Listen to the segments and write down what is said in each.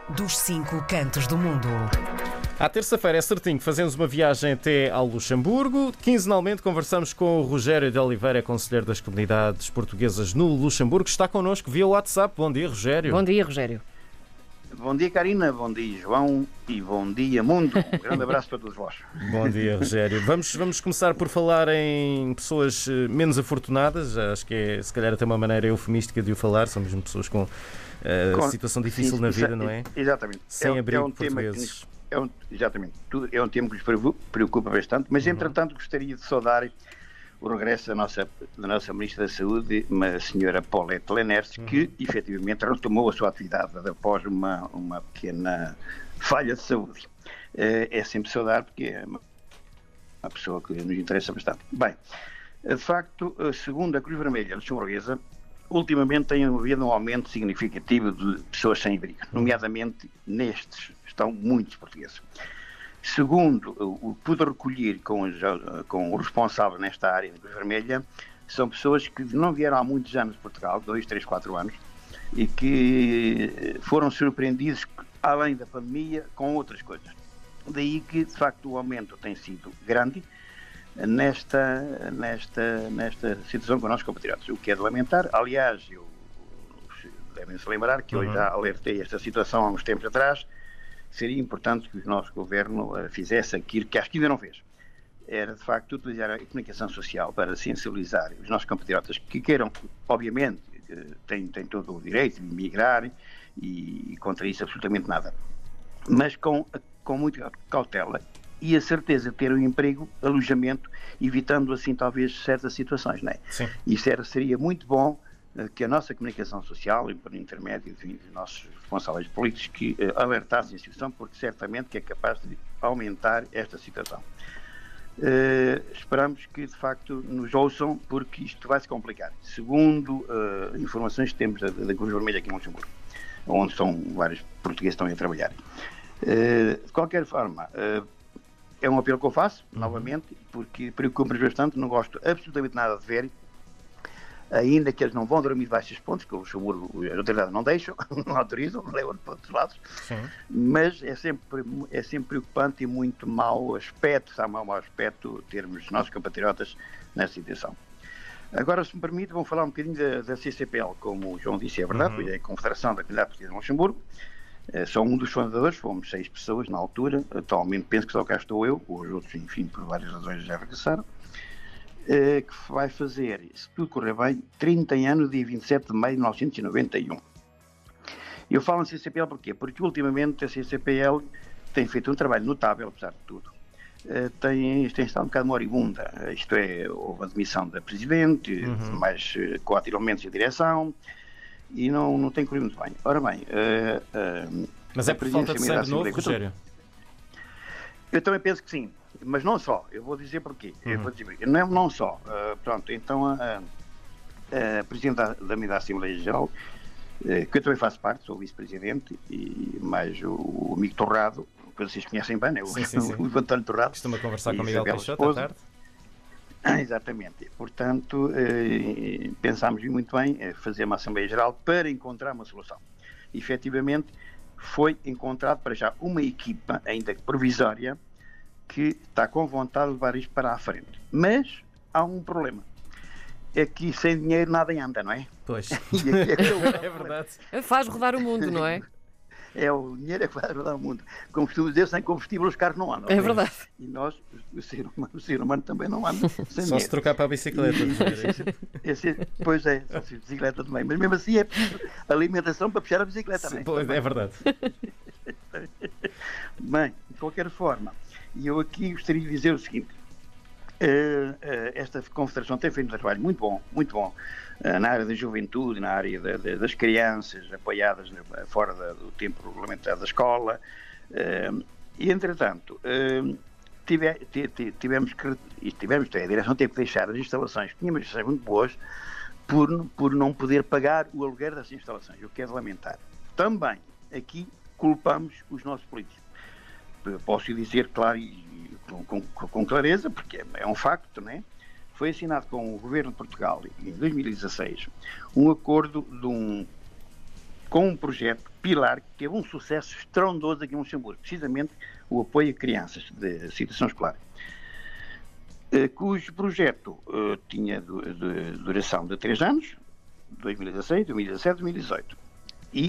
dos 5 cantos do mundo. À terça-feira é certinho que fazemos uma viagem até ao Luxemburgo. Quinzenalmente conversamos com o Rogério de Oliveira, conselheiro das comunidades portuguesas no Luxemburgo. Está connosco via WhatsApp. Bom dia, Rogério. Bom dia, Rogério. Bom dia, Karina, bom dia, João, e bom dia, mundo. Um grande abraço para todos vós. Bom dia, Rogério. Vamos começar por falar em pessoas menos afortunadas. Acho que é, se calhar, até uma maneira eufemística de o falar. São mesmo pessoas com situação difícil na vida, não é? Exatamente. Sem abrigo um tema portugueses. Exatamente. É um tema que nos preocupa bastante, mas, entretanto, gostaria de saudar o regresso da nossa Ministra da Saúde, a senhora Paulette Leeners, que efetivamente retomou a sua atividade após uma pequena falha de saúde. É sempre saudar porque é uma pessoa que nos interessa bastante. Bem, de facto, segundo a Cruz Vermelha luxemburguesa, ultimamente tem havido um aumento significativo de pessoas sem abrigo, nomeadamente nestes estão muitos portugueses. Segundo o que pude recolher com o responsável nesta área da Cruz Vermelha, são pessoas que não vieram há muitos anos de Portugal, 2, 3, 4 anos, e que foram surpreendidos, além da pandemia, com outras coisas. Daí que, de facto, o aumento tem sido grande nesta situação com os nossos compatriotas, o que é de lamentar. Aliás, devem-se lembrar que eu já alertei esta situação há uns tempos atrás. Seria importante que o nosso governo fizesse aquilo que acho que ainda não fez. Era, de facto, utilizar a comunicação social para sensibilizar os nossos compatriotas que queiram, obviamente, têm todo o direito de emigrar e contra isso absolutamente nada. Mas com muita cautela e a certeza de ter um emprego, alojamento, evitando assim talvez certas situações, não é? Sim. Isso seria muito bom que a nossa comunicação social, e por intermédio dos nossos responsáveis políticos, que alertassem a situação, porque certamente que é capaz de aumentar esta situação. Esperamos que, de facto, nos ouçam, porque isto vai se complicar. Segundo informações que temos da Cruz Vermelha aqui em Luxemburgo, onde são vários portugueses que estão a trabalhar. De qualquer forma, é um apelo que eu faço, novamente, porque preocupa-nos bastante, não gosto absolutamente nada de ver, ainda que eles não vão dormir debaixo dos pontos, que o Luxemburgo, as autoridades não deixam, não autorizam, não levam para outros lados. Sim. Mas é sempre preocupante e muito mau aspecto, está mau aspecto termos nossos compatriotas nessa situação. Agora, se me permite, vamos falar um bocadinho da CCPL, como o João disse, é verdade, foi a Confederação da Comunidade Portuguesa de Luxemburgo. Sou um dos fundadores, fomos 6 pessoas na altura, atualmente penso que só cá estou eu, os outros, enfim, por várias razões já regressaram. Que vai fazer, se tudo correr bem, 30 anos, dia 27 de maio de 1991. Eu falo em CCPL porquê? Porque ultimamente a CCPL tem feito um trabalho notável, apesar de tudo. Tem estado um bocado moribunda, isto é, houve a demissão da Presidente, mais 4 elementos de direção, e não tem corrido muito bem. Ora bem... Mas é por falta de sangue novo, Rogério? Eu também penso que sim. Mas não só, eu vou dizer porquê. Eu vou dizer porquê. Não só. Pronto, então a Presidente da Assembleia Geral, que eu também faço parte, sou Vice-Presidente, e mais o amigo Torrado, que vocês conhecem bem, né? O António Torrado. Costuma conversar com o Miguel Peixoto à tarde. Exatamente. Portanto, pensámos muito bem fazer uma Assembleia Geral para encontrar uma solução. E, efetivamente, foi encontrado para já uma equipa, ainda que provisória, que está com vontade de levar isto para a frente. Mas há um problema. É que sem dinheiro nada anda, não é? Pois. É verdade. Faz rodar o mundo, não é? O dinheiro é que vai rodar o mundo. Como costumo dizer, sem combustível os carros não andam. É verdade. E nós, o ser humano também não anda sem dinheiro. Só se trocar para a bicicleta. Pois é, só se bicicleta também. Mas mesmo assim é preciso alimentação para puxar a bicicleta, não é? Pois, é verdade. Bem, de qualquer forma, e eu aqui gostaria de dizer o seguinte, esta Confederação tem feito um trabalho muito bom, na área da juventude, na área das crianças, apoiadas fora do tempo regulamentado da escola, e entretanto, a direção teve que deixar as instalações, tínhamos instalações muito boas, por não poder pagar o aluguer dessas instalações, o que é de lamentar. Também, aqui, culpamos os nossos políticos. Posso dizer, claro, com clareza, porque é um facto, não é? Foi assinado com o Governo de Portugal, em 2016, um acordo com um projeto pilar que teve um sucesso estrondoso aqui em Luxemburgo, precisamente o apoio a crianças de situação escolar, cujo projeto tinha duração de 3 anos, 2016, 2017, 2018, e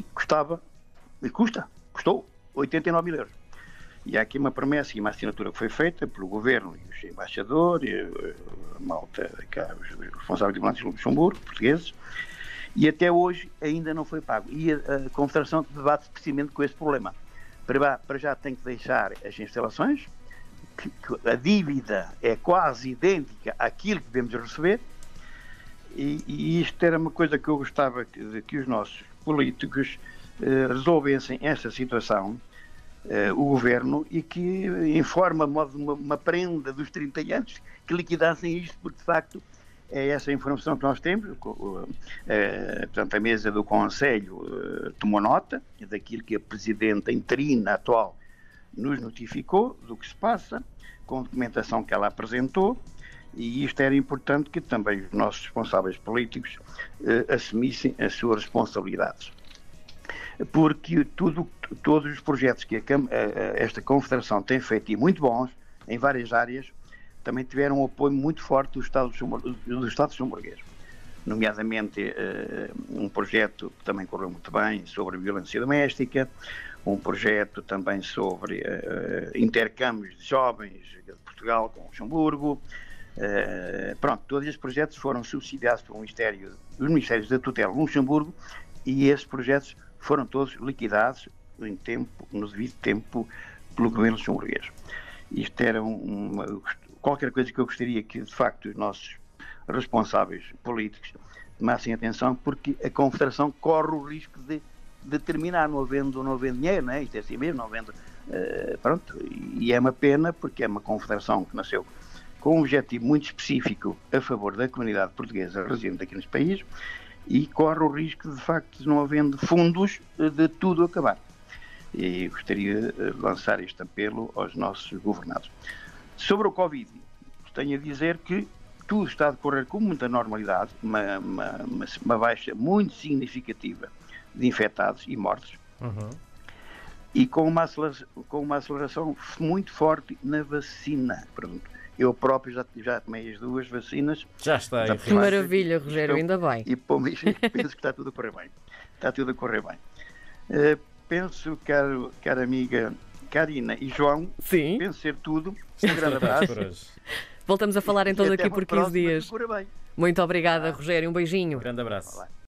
custou 89 mil euros. E há aqui uma promessa e uma assinatura que foi feita pelo Governo e os embaixadores, a malta, os responsáveis diplomáticos de Luxemburgo, portugueses, e até hoje ainda não foi pago. E a Confederação debate precisamente com esse problema. Para já tem que deixar as instalações, que a dívida é quase idêntica àquilo que devemos receber, e isto era uma coisa que eu gostava que os nossos políticos resolvessem esta situação, o Governo, e que em forma uma prenda dos 30 anos que liquidassem isto, porque de facto é essa a informação que nós temos. Portanto, a mesa do Conselho tomou nota daquilo que a Presidenta interina atual nos notificou, do que se passa, com a documentação que ela apresentou, e isto era importante que também os nossos responsáveis políticos assumissem as suas responsabilidades. Porque todos os projetos que esta Confederação tem feito, e muito bons, em várias áreas, também tiveram um apoio muito forte do Estado luxemburguês. Nomeadamente, um projeto que também correu muito bem sobre violência doméstica, um projeto também sobre intercâmbios de jovens de Portugal com Luxemburgo. Todos estes projetos foram subsidiados por os Ministérios da Tutela de Luxemburgo, e esses projetos foram todos liquidados no devido tempo pelo governo luxemburguês. Isto era qualquer coisa que eu gostaria que, de facto, os nossos responsáveis políticos tomassem atenção, porque a Confederação corre o risco de terminar não havendo dinheiro, não é? Isto é assim mesmo, não havendo... E é uma pena, porque é uma Confederação que nasceu com um objetivo muito específico a favor da comunidade portuguesa residente aqui neste país, e corre o risco, de facto, de não havendo fundos, de tudo acabar. E gostaria de lançar este apelo aos nossos governados. Sobre o Covid, tenho a dizer que tudo está a decorrer com muita normalidade, uma baixa muito significativa de infectados e mortes, e com uma aceleração muito forte na vacina. Pronto. Eu próprio já tomei as 2 vacinas. Já está aí. Que maravilha, Rogério, ainda bem. E penso que está tudo a correr bem. Está tudo a correr bem. Penso, cara amiga Karina e João, sim, penso ser tudo. Um grande abraço. Voltamos a falar então daqui por 15 dias. Muito obrigada, Rogério. Um beijinho. Um grande abraço.